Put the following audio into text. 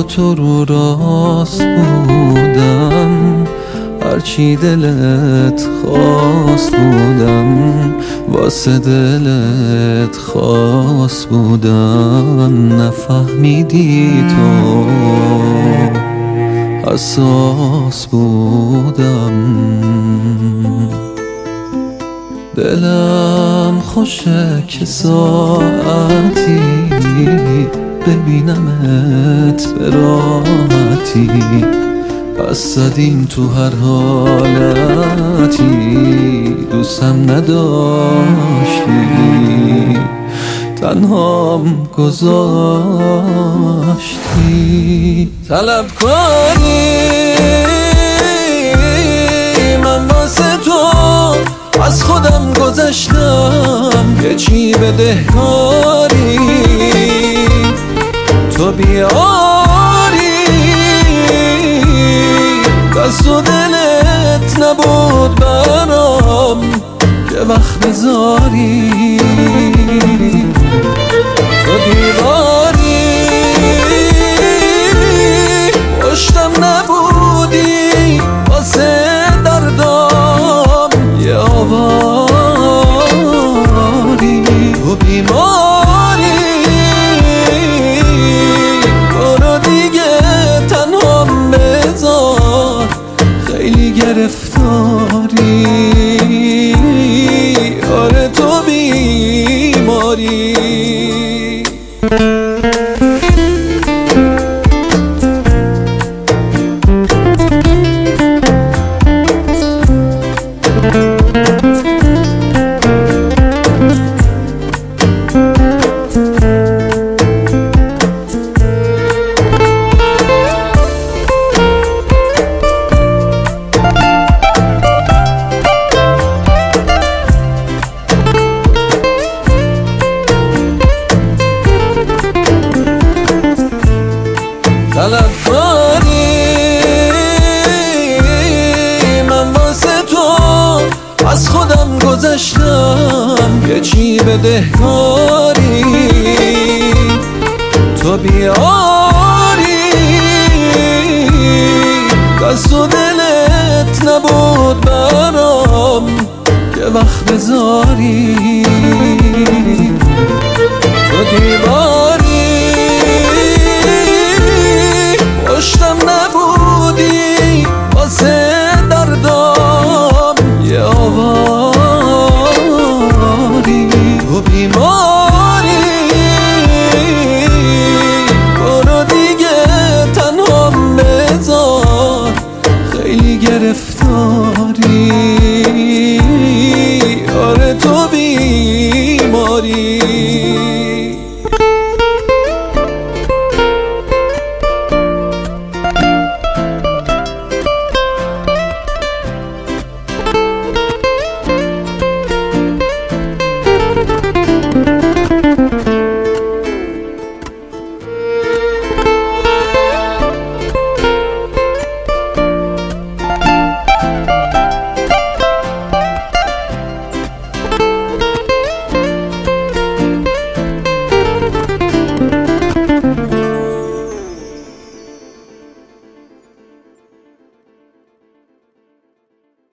تو رو راست بودم، هرچی دلت خواست بودم، واسه دلت خواست بودم. نفهمیدی تو حساس بودم. دلم خوشه که ساعتی ببینمت به راحتی، پس زدیم تو هر حالتی، دوستم نداشتی، تنهام گذاشتی. طلب کنی من واسه تو از خودم گذشتم، که چی بدهکاری تو بیاری، دست و دلت نبود برام که وقت بذاری. تو دیواری پشتم نبودی، واسه دردام یه آواری. تو بیماری برو دیگه تنهام بذار، خیلی گرفتاری. آره تو بیماری. طلب کنی من واسه تو از خودم گذشتم، که چی بدهکاری تو بیاری، دست و دلت نبود برام که وقت بذاری. تو دیواری پشتم نبودی، واسه دردام یه آواری. تو بیماری برو دیگه تنهام بذار، خیلی گرفتاری. آره تو بیماری.